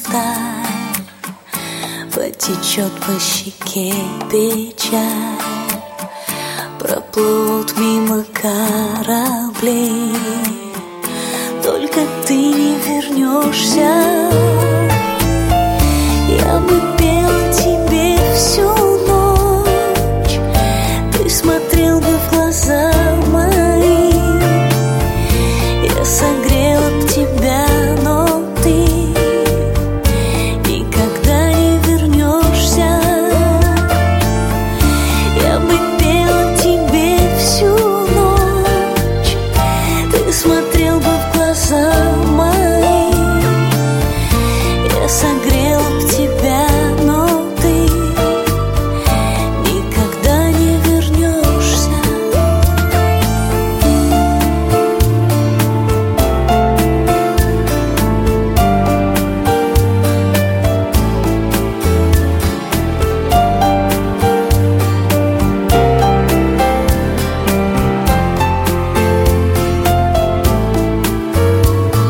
сталь, потечет по щеке печаль, проплывут мимо корабли, только ты не вернешься. Я бы пела тебе всю ночь, ты смотрел бы в глаза мои, я согрела б тебя, но ты никогда не вернешься. Я бы пела тебе всю ночь, ты смотрел бы в глаза мои, я согрела б тебя, но ты никогда не вернешься.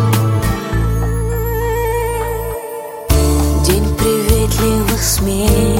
День приветливо смеется,